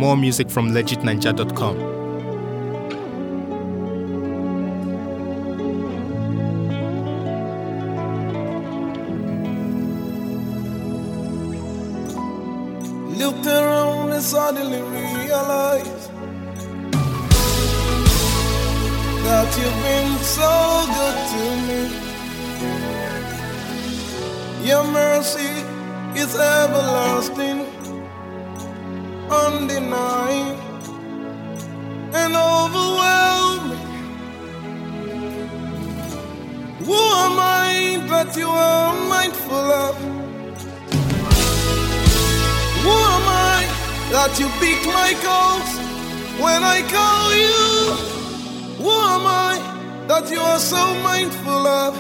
More music from legitninja.com. Looked around and suddenly realized that you've been so good to me. Your mercy is everlasting, undenied, and overwhelming. Who am I that you are mindful of? Who am I that you pick my calls when I call you? Who am I that you are so mindful of?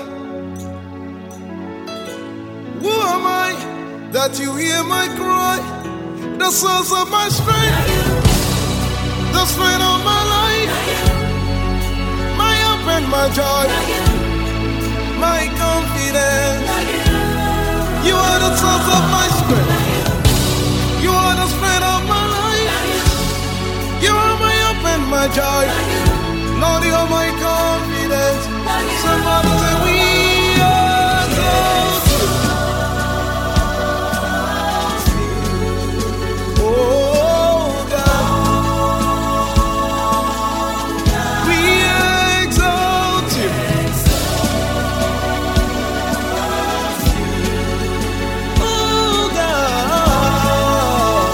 Who am I that you hear my cry? The source of my strength, the strength of my life, my hope and my joy, my confidence. You are the source of my strength. You are the strength of my life. You are my hope and my joy. Lord, you are my confidence. Somebody say we are close. Oh God, we exalt you. Oh God.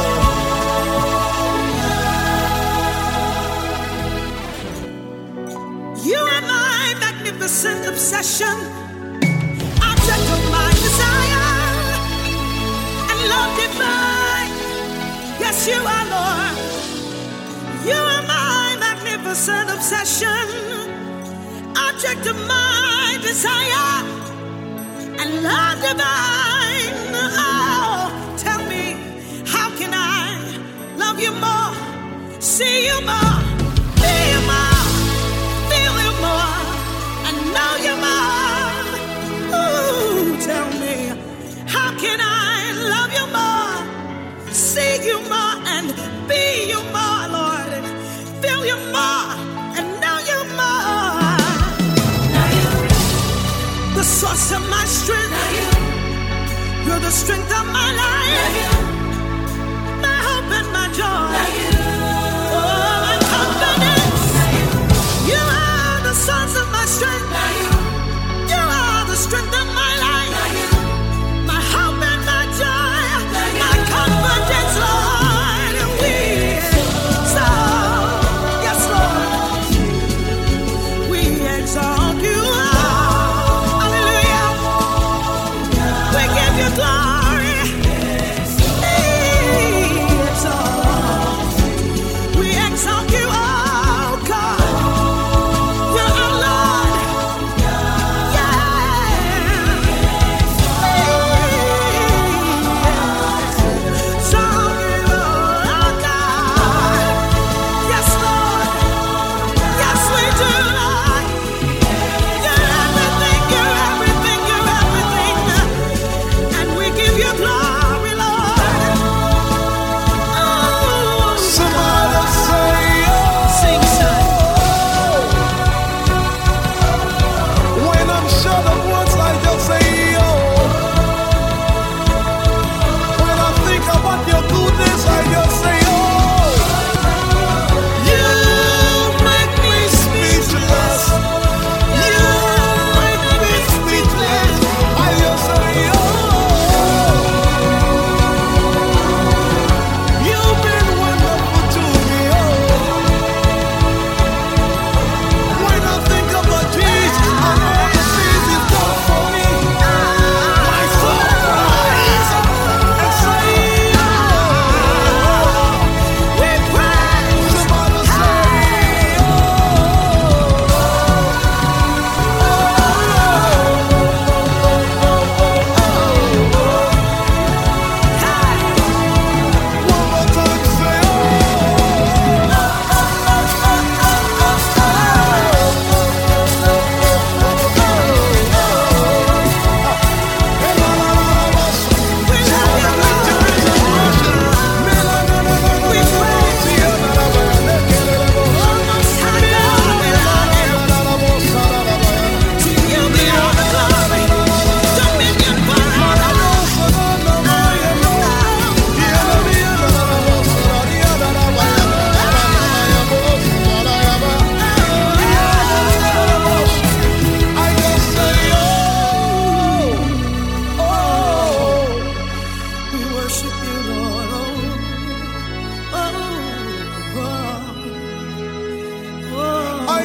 You are my magnificent obsession, object of my desire, and love divine. Yes, you are, Lord. You are my magnificent obsession, object of my desire, and love divine. Oh, tell me, how can I love you more, see you more, be you more? More, and know you more. Ooh, tell me, how can I love you more, see you more, and be you more, Lord, and feel you more, and know you more. The source of my strength, you're the strength of my life, my hope and my joy. Oh, my confidence. You are the source of my strength. You are the strength of my life, my hope and my joy, my confidence, Lord. And we exalt, yes, Lord, we exalt you. Hallelujah. We give you glory.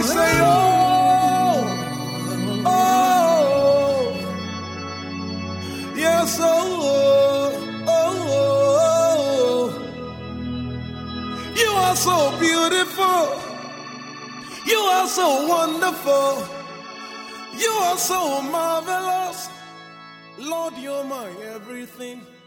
say, oh, oh, yes, oh, oh, oh. You are so beautiful. You are so wonderful. You are so marvelous. Lord, you're my everything.